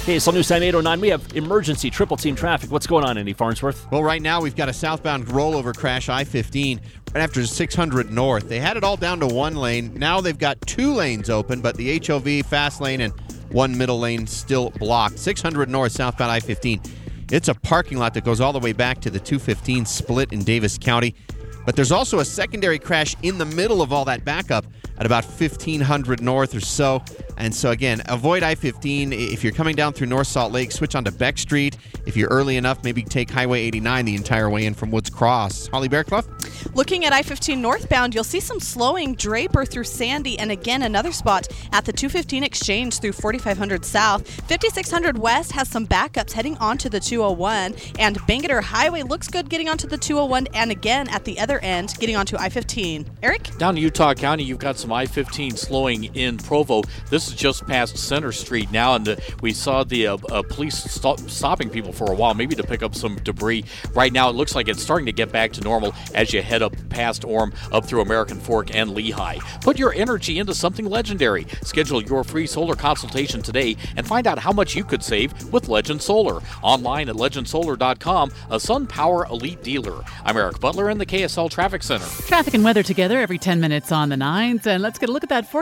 KSL News Time 809. We have emergency triple team traffic. What's going on, Andy Farnsworth? Well, right now we've got a southbound rollover crash, I-15, right after 600 North. They had it all down to one lane. Now they've got two lanes open, but the HOV fast lane and one middle lane still blocked. 600 North, southbound I-15. It's a parking lot that goes all the way back to the 215 split in Davis County. But there's also a secondary crash in the middle of all that backup at about 1500 North or so. And so, again, avoid I-15. If you're coming down through North Salt Lake, switch onto Beck Street. If you're early enough, maybe take Highway 89 the entire way in from Woods Cross. Holly Bearclough? Looking at I-15 northbound, you'll see some slowing Draper through Sandy, and again, another spot at the 215 exchange through 4500 south. 5600 west has some backups heading onto the 201, and Bangerter Highway looks good getting onto the 201, and again, at the other end, getting onto I-15. Eric? Down in Utah County, you've got some I-15 slowing in Provo. This is just past Center Street now, and we saw the police stopping people for a while, maybe to pick up some debris. Right now, it looks like it's starting to get back to normal as you head up past Orem, up through American Fork and Lehigh. Put your energy into something legendary. Schedule your free solar consultation today and find out how much you could save with Legend Solar. Online at legendsolar.com, a SunPower Elite dealer. I'm Eric Butler in the KSL Traffic Center. Traffic and weather together every 10 minutes on the 9s, and let's get a look at that forecast.